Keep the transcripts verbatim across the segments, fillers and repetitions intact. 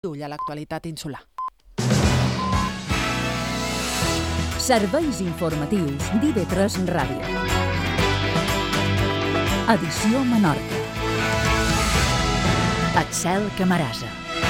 Ull a l'actualitat insular. Serveis informatius d'I V tres Ràdio. Edició Menorca. Axel Camarasa.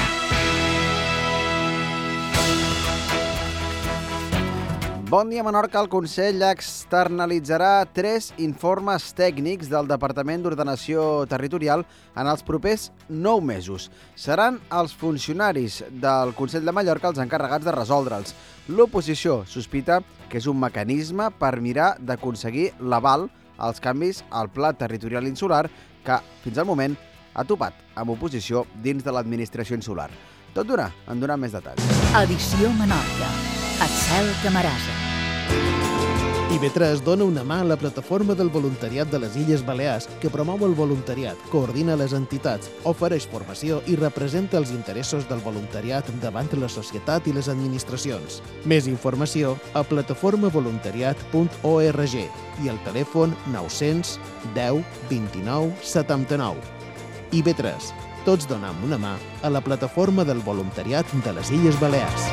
Bon dia, Menorca. El Consell externalitzarà tres informes tècnics del Departament d'Ordenació Territorial en els propers nou mesos. Seran els funcionaris del Consell de Mallorca els encarregats de resoldre'ls. L'oposició sospita que és un mecanisme per mirar d'aconseguir l'aval als canvis al Pla Territorial Insular que, fins al moment, ha topat amb oposició dins de l'administració insular. Tot d'una, en donem més detalls. Edició Menorca. Axel Camarasa. I V tres dona una mà a la plataforma del voluntariat de les Illes Balears, que promou el voluntariat, coordina les entitats, ofereix formació i representa els interessos del voluntariat davant la societat i les administracions. Més informació a plataforma voluntariat punt org i al telèfon nou-cents deu vint-i-nou setanta-nou. I V tres. Tots donem una mà a la plataforma del voluntariat de les Illes Balears.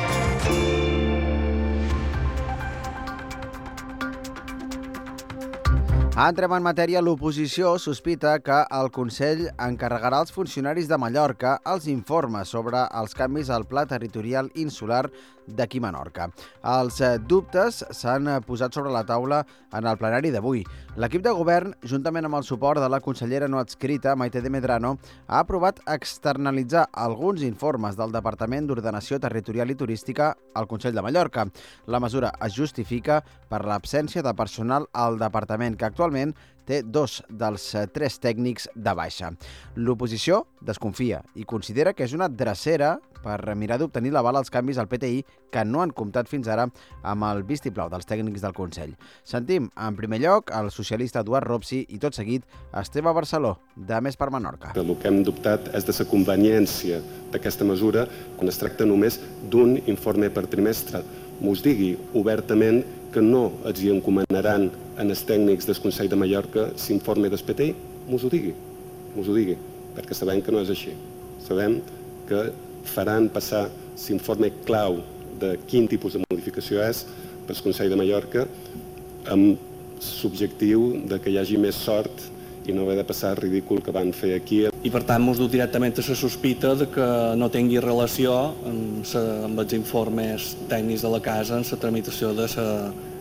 Entrem en matèria. L'oposició sospita que el Consell encarregarà als funcionaris de Mallorca els informes sobre els canvis al Pla Territorial Insular d'aquí Menorca. Els dubtes s'han posat sobre la taula en el plenari d'avui. L'equip de govern, juntament amb el suport de la consellera no adscrita, Maite de Medrano, ha aprovat externalitzar alguns informes del Departament d'Ordenació Territorial i Turística al Consell de Mallorca. La mesura es justifica per l'absència de personal al departament, que actualment té dos dels tres tècnics de baixa. L'oposició desconfia i considera que és una drecera per mirar d'obtenir l'aval als canvis al P T I que no han comptat fins ara amb el vistiplau dels tècnics del Consell. Sentim, en primer lloc, el socialista Eduard Ropsi i, tot seguit, Esteve Barceló, de Més per Menorca. El que hem dubtat és de la conveniència d'aquesta mesura quan es tracta només d'un informe per trimestre. Mos digui obertament que no els hi encomanaran en els tècnics del Consell de Mallorca l'informe del P T I, mos ho digui, mos ho digui, perquè sabem que no és així. Sabem que faran passar l'informe clau de quin tipus de modificació és per al Consell de Mallorca amb l'objectiu que hi hagi més sort i no haver de passar el ridícul que van fer aquí. I per tant, mos du directament a la sospita de que no tingui relació amb, sa, amb els informes tècnics de la casa en la tramitació de la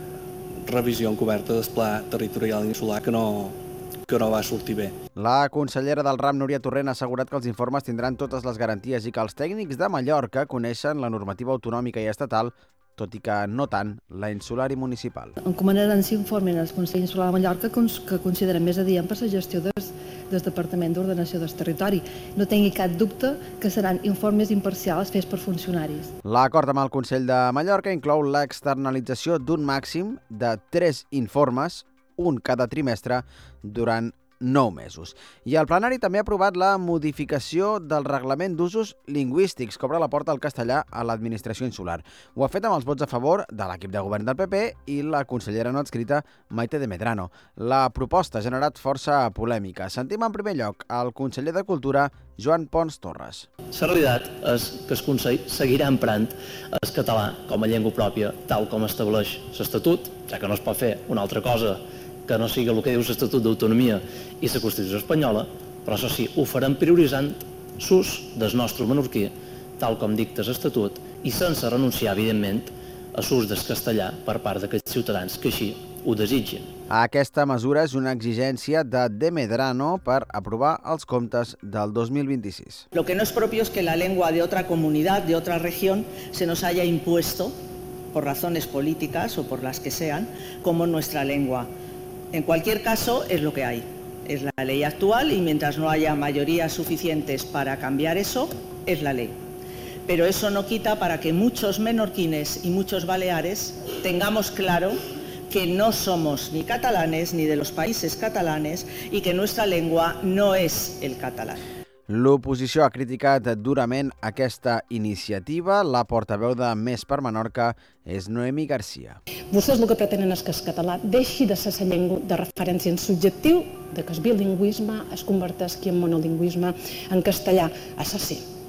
revisió encoberta del Pla Territorial Insular, que no, que no va sortir bé. La consellera del RAM, Núria Torrent, ha assegurat que els informes tindran totes les garanties i que els tècnics de Mallorca coneixen la normativa autonòmica i estatal, tot i que no tant la insular i municipal. Encomanaran l'informe al Consell Insular de Mallorca que consideren més adient per la gestió des, del Departament d'Ordenació del Territori. No tingui cap dubte que seran informes imparcials fets per funcionaris. L'acord amb el Consell de Mallorca inclou l'externalització d'un màxim de tres informes, un cada trimestre, durant nou mesos. I el plenari també ha aprovat la modificació del reglament d'usos lingüístics que obre la porta al castellà a l'administració insular. Ho ha fet amb els vots a favor de l'equip de govern del P P i la consellera no adscrita Maite de Medrano. La proposta ha generat força polèmica. Sentim en primer lloc el conseller de Cultura, Joan Pons Torres. La realitat és que el Consell seguirà emprant el català com a llengua pròpia, tal com estableix l'Estatut, ja que no es pot fer una altra cosa que no sigui el que diu l'Estatut d'Autonomia i la Constitució espanyola, però això sí, ho farem prioritzant l'ús del nostre menorquí, tal com dicta l'Estatut, i sense renunciar, evidentment, a l'ús del castellà per part d'aquests ciutadans que així ho desitgin. Aquesta mesura és una exigència de De Medrano per aprovar els comptes del dos mil vint-i-sis. Lo que no es propio es que la lengua de otra comunidad, de otra región, se nos haya impuesto, por razones políticas o por las que sean, como nuestra lengua. En cualquier caso, es lo que hay. Es la ley actual y mientras no haya mayorías suficientes para cambiar eso, es la ley. Pero eso no quita para que muchos menorquines y muchos baleares tengamos claro que no somos ni catalanes ni de los países catalanes y que nuestra lengua no es el catalán. L'oposició ha criticat durament aquesta iniciativa. La portaveu de Més per Menorca és Noemi Garcia. Vostès el que pretenen és que el català deixi de ser la llengua de referència en subjectiu, de que el bilingüisme es converteixi en monolingüisme en castellà. Això sí,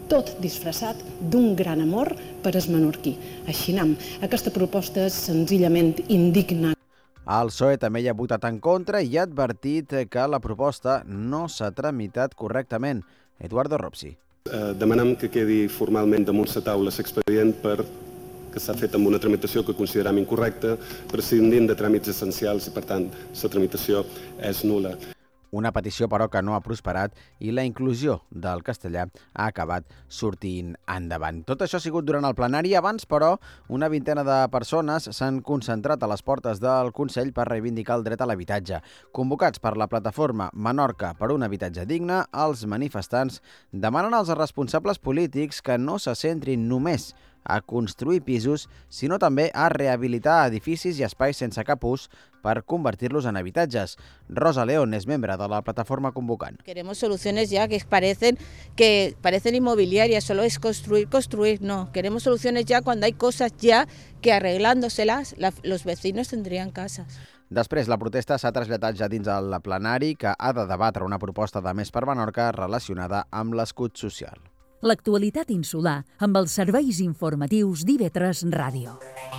tot disfressat d'un gran amor per el menorquí. Així anem. Aquesta proposta és senzillament indigna. El P S O E també hi ha votat en contra i ha advertit que la proposta no s'ha tramitat correctament. Eduardo Ropsi. Eh, demanem que quedi formalment damunt la taula l'expedient per que s'ha fet amb una tramitació que consideram incorrecta, prescindint de tràmits essencials i, per tant, la tramitació és nul·la. Una petició, però, que no ha prosperat i la inclusió del castellà ha acabat sortint endavant. Tot això ha sigut durant el plenari. Abans, però, una vintena de persones s'han concentrat a les portes del Consell per reivindicar el dret a l'habitatge. Convocats per la plataforma Menorca per un habitatge digne, els manifestants demanen als responsables polítics que no se centrin només a construir pisos, sinó també a rehabilitar edificis i espais sense cap ús per convertir-los en habitatges. Rosa León és membre de la plataforma convocant. Queremos soluciones ya que parecen, que parecen inmobiliarias, solo es construir, construir, no. Queremos soluciones ya cuando hay cosas ya que arreglándoselas la, los vecinos tendrían casas. Després, la protesta s'ha traslladat ja dins el plenari, que ha de debatre una proposta de Més per Menorca relacionada amb l'escut social. L'actualitat insular amb els serveis informatius d'I V tres Ràdio.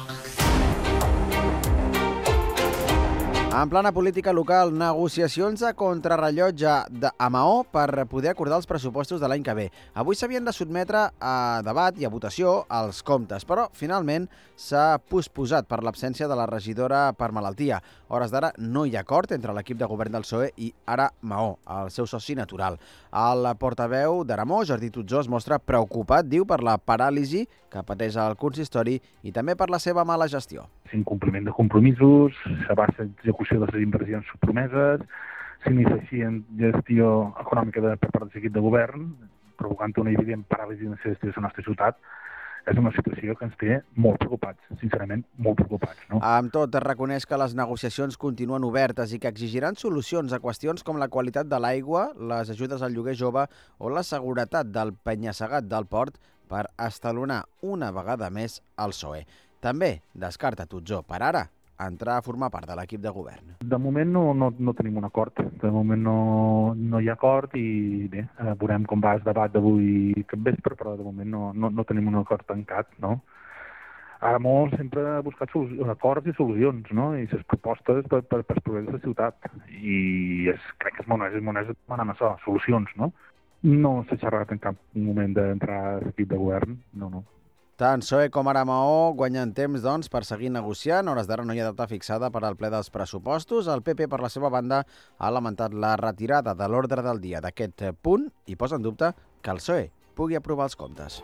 En plana política local, negociacions a contrarrellotge a Maó per poder acordar els pressupostos de l'any que ve. Avui s'havien de sotmetre a debat i a votació els comptes, però finalment s'ha posposat per l'absència de la regidora per malaltia. A hores d'ara no hi ha acord entre l'equip de govern del P S O E i ara Maó, el seu soci natural. El portaveu d'Aramó, Jordi Tutzó, es mostra preocupat, diu, per la paràlisi que pateix el consistori i també per la seva mala gestió. Incompliment de compromisos, s'abaixa l'execució de les inversions promeses, s'inicia gestió econòmica de, per part del equip de govern, provocant una evident paràlisi en la gestió de la nostra ciutat. És una situació que ens té molt preocupats, sincerament, molt preocupats. No? Amb tot, reconeix que les negociacions continuen obertes i que exigiran solucions a qüestions com la qualitat de l'aigua, les ajudes al lloguer jove o la seguretat del penya-segat del port per estalonar una vegada més el P S O E. També descarta Tutzó, per ara, entrar a formar part de l'equip de govern. De moment no, no, no tenim un acord, de moment no, no hi ha acord i bé, veurem com va el debat d'avui cap vespre, però de moment no, no, no tenim un acord tancat, no? Ara molt sempre ha buscat acords i solucions, no? I les propostes per, per, per progrés de la ciutat. I és, crec que és molt honest demanant això, solucions, no? No s'ha xerrat en cap moment d'entrar a l'equip de govern, no, no. Tant P S O E com ara Maó guanyen temps, doncs, per seguir negociant. A hores d'ara no hi ha data fixada per al ple dels pressupostos. El P P, per la seva banda, ha lamentat la retirada de l'ordre del dia d'aquest punt i posa en dubte que el P S O E pugui aprovar els comptes.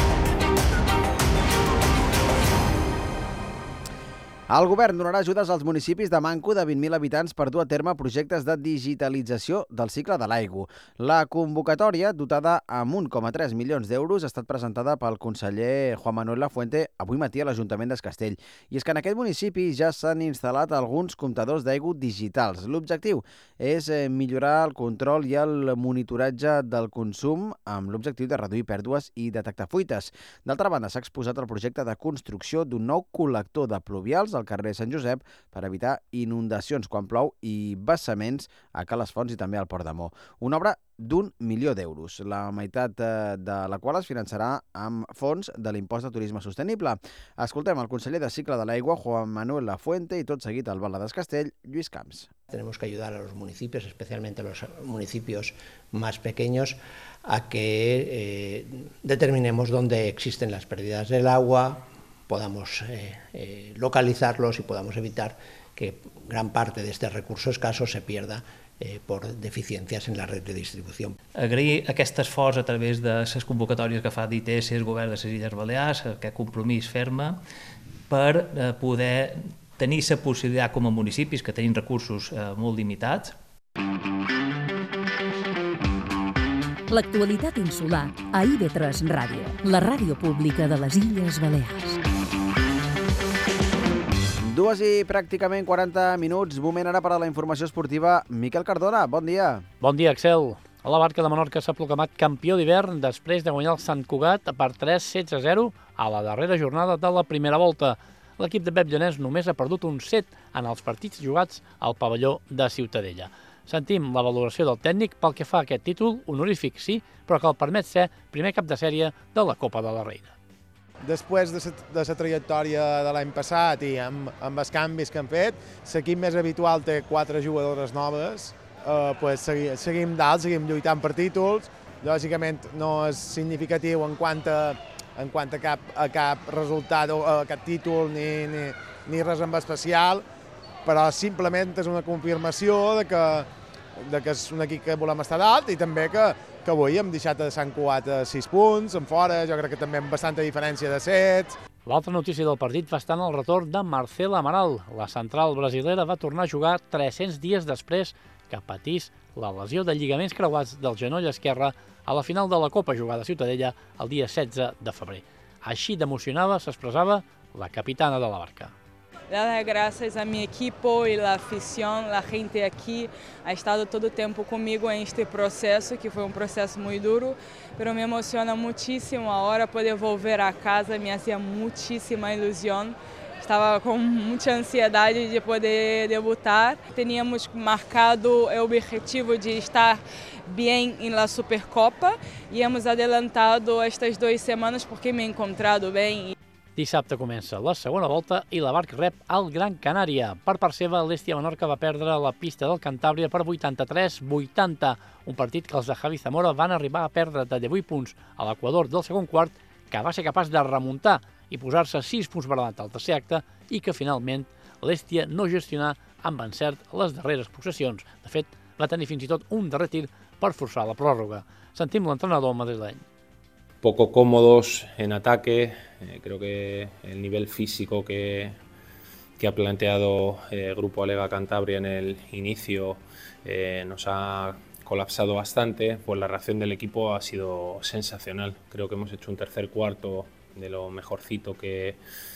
El govern donarà ajudes als municipis de manco de vint mil habitants per dur a terme projectes de digitalització del cicle de l'aigua. La convocatòria, dotada amb un coma tres milions d'euros, ha estat presentada pel conseller Juan Manuel Lafuente avui matí a l'Ajuntament d'Es Castell. I és que en aquest municipi ja s'han instal·lat alguns comptadors d'aigua digitals. L'objectiu és millorar el control i el monitoratge del consum amb l'objectiu de reduir pèrdues i detectar fuites. D'altra banda, s'ha exposat el projecte de construcció d'un nou col·lector de pluvials al carrer Sant Josep per evitar inundacions quan plou i vessaments a Cales Fonts i també al Port de Mó. Una obra d'un milió d'euros, la meitat de la qual es finançarà amb fons de l'impost de turisme sostenible. Escoltem el conseller de Cicle de l'Aigua, Juan Manuel Lafuente, i tot seguit al Balada d'Es Castell, Lluís Camps. Tenemos que ayudar a los municipios, especialmente a los municipios más pequeños, a que eh, determinemos dónde existen las pérdidas del agua, podamos eh, eh, localizarlos y podamos evitar que gran parte de este recurso escaso se pierda eh, por deficiencias en la red de distribució. Agrair aquest esforç a través de les convocatòries que fa d'I T S, el govern de les Illes Balears, aquest compromís ferme per eh, poder tenir la possibilitat com a municipis que tenim recursos eh, molt limitats. L'actualitat insular a I V tres Ràdio, la ràdio pública de les Illes Balears. Dues i pràcticament quaranta minuts. Moment ara per a la informació esportiva. Miquel Cardona, bon dia. Bon dia, Axel. La Barca de Menorca s'ha proclamat campió d'hivern després de guanyar el Sant Cugat per tres sets a zero a la darrera jornada de la primera volta. L'equip de Pep Llanès només ha perdut un set en els partits jugats al pavelló de Ciutadella. Sentim la valoració del tècnic pel que fa a aquest títol, honorífic sí, però que el permet ser primer cap de sèrie de la Copa de la Reina. Després de la trajectòria de l'any passat i amb, amb els canvis que han fet, l'equip més habitual té quatre jugadores noves, eh, pues segui, seguim dalt, seguim lluitant per títols. Lògicament no és significatiu en quant a, en quant a, cap, a cap resultat o a cap títol ni, ni, ni res en especial, però simplement és una confirmació de que, de que és un equip que volem estar dalt i també que, que avui hem deixat a Sant Cugat a sis punts, en fora, jo crec que també amb bastanta diferència de sets. L'altra notícia del partit va estar en el retorn de Marcela Amaral. La central brasilera va tornar a jugar tres-cents dies després que patís la lesió de lligaments creuats del genoll esquerre a la final de la Copa jugada a Ciutadella el dia setze de febrer. Així d'emocionada s'expressava la capitana de la Barca. Dar las gracias a mi equipo y la afición, la gente aquí ha estado todo el tiempo conmigo en este proceso, que fue un proceso muy duro, pero me emociona muchísimo ahora poder volver a casa, me hacía muchísima ilusión. Estava com muita ansiedade de poder debutar. Teníamos marcado o objetivo de estar bem na Supercopa e hemos adelantado estas dues setmanes porque me he encontrado bem. Dissabte comença la segona volta i la Barca rep al Gran Canària. Per part seva, l'Hèstia Menorca va perdre la pista del Cantàbria per vuitanta-tres a vuitanta, un partit que els de Javi Zamora van arribar a perdre de divuit punts a l'equador del segon quart, que va ser capaç de remuntar i posar-se sis punts per davant al tercer acte i que finalment l'Hèstia no gestionà amb encert les darreres possessions. De fet, va tenir fins i tot un darrer tir per forçar la pròrroga. Sentim l'entrenador madrileny. Poco cómodos en ataque, eh, creo que el nivel físico que, que ha planteado el eh, Grupo Alega Cantabria en el inicio eh, nos ha colapsado bastante, pues la reacción del equipo ha sido sensacional. Creo que hemos hecho un tercer cuarto de lo mejorcito que,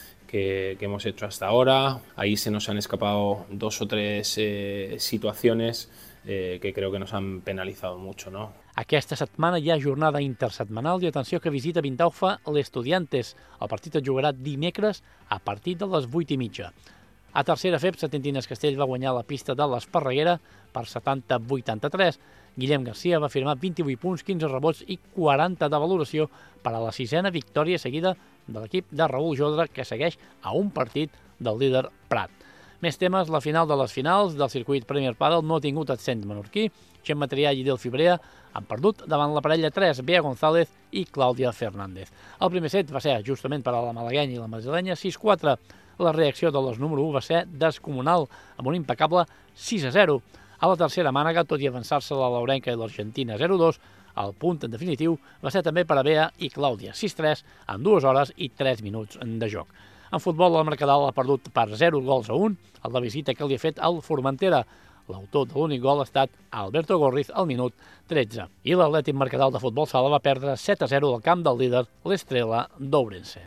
que, que hemos hecho hasta ahora. Ahí se nos han escapado dos o tres eh, situaciones eh, que creo que nos han penalizado mucho, ¿no? Aquesta setmana hi ha jornada intersetmanal i atenció que visita Vintaufa l'Estudiantes. El partit es jugarà dimecres a partir de les vuit i mitja. A tercera F E P, Setentines Castell va guanyar la pista de l'Esparreguera per setanta a vuitanta-tres. Guillem Garcia va firmar vint-i-vuit punts, quinze rebots i quaranta de valoració per a la sisena victòria seguida de l'equip de Raül Jodra, que segueix a un partit del líder Prat. Més temes, la final de les finals del circuit Premier Padel no ha tingut accent menorquí. Xemma Triall i Delphi Brea han perdut davant la parella tres, Bea González i Clàudia Fernández. El primer set va ser justament per a la malaguenya i la madrilenya sis quatre. La reacció de les número u va ser descomunal, amb un impecable sis a zero. A la tercera mànega, tot i avançar-se la laurenca i l'Argentina zero dos, el punt en definitiu va ser també per a Bea i Clàudia sis tres en dues hores i tres minuts de joc. En futbol, el Mercadal ha perdut per zero gols a un a la visita que li ha fet al Formentera. L'autor de l'únic gol ha estat Alberto Gorriz al minut tretze. I l'Atlètic Mercadal de futbol sala va perdre set a zero al camp del líder, l'Estrela d'Ourense.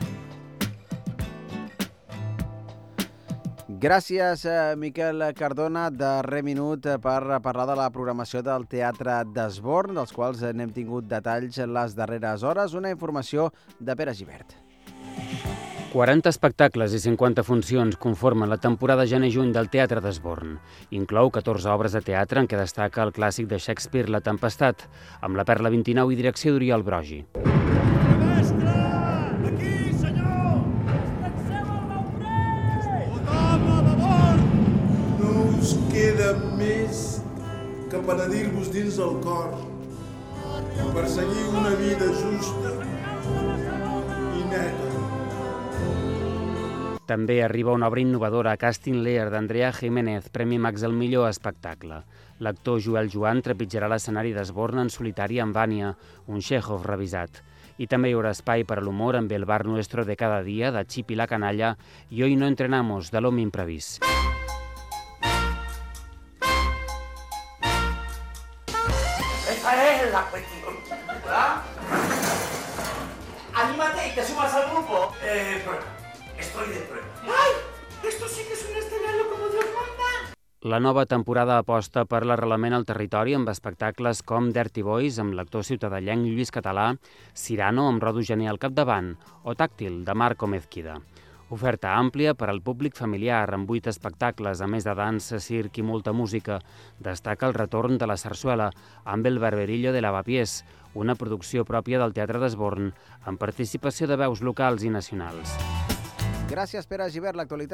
Gràcies, Miquel Cardona, darrer minut per parlar de la programació del Teatre d'Esborn, dels quals n'hem tingut detalls les darreres hores. Una informació de Pere Gibert. quaranta espectacles i cinquanta funcions conformen la temporada gener-juny del Teatre d'Esborn. Inclou catorze obres de teatre en què destaca el clàssic de Shakespeare, La Tempestat, amb la Perla vint-i-nou i direcció d'Oriol Brogi. Mestre! Aquí, senyor! Penseu al meu pres! Tothom a favor! No us queda més que penedir-vos dins el cor, perseguir una vida justa i neta. També arriba una obra innovadora, Casting Lear, d'Andrea Jiménez, Premi Max al millor espectacle. L'actor Joel Joan trepitjarà l'escenari d'Esborn en solitari amb Vània, un Chekhov revisat. I també hi haurà espai per a l'humor amb el bar nuestro de cada dia, de Chip i la canalla, i Hoy no entrenamos, de l'home imprevist. Esta es la cuestión, ¿verdad? Anímate y te sumas al grupo. Eh, prueba. Estoy de prueba. ¡Ay! Esto sí que es un escenario como Dios manda. La nova temporada aposta per l'arrelament al territori amb espectacles com Dirty Boys, amb l'actor ciutadellenc Lluís Català, Cyrano, amb Rodo Gené al capdavant, o Tàctil, de Marco Mezquida. Oferta àmplia per al públic familiar, amb vuit espectacles, a més de dansa, circ i molta música. Destaca el retorn de la sarsuela, amb el Barberillo de Lavapiés, una producció pròpia del Teatre d'Esborn, amb participació de veus locals i nacionals. Gràcies, Pere Gibert. L'actualitat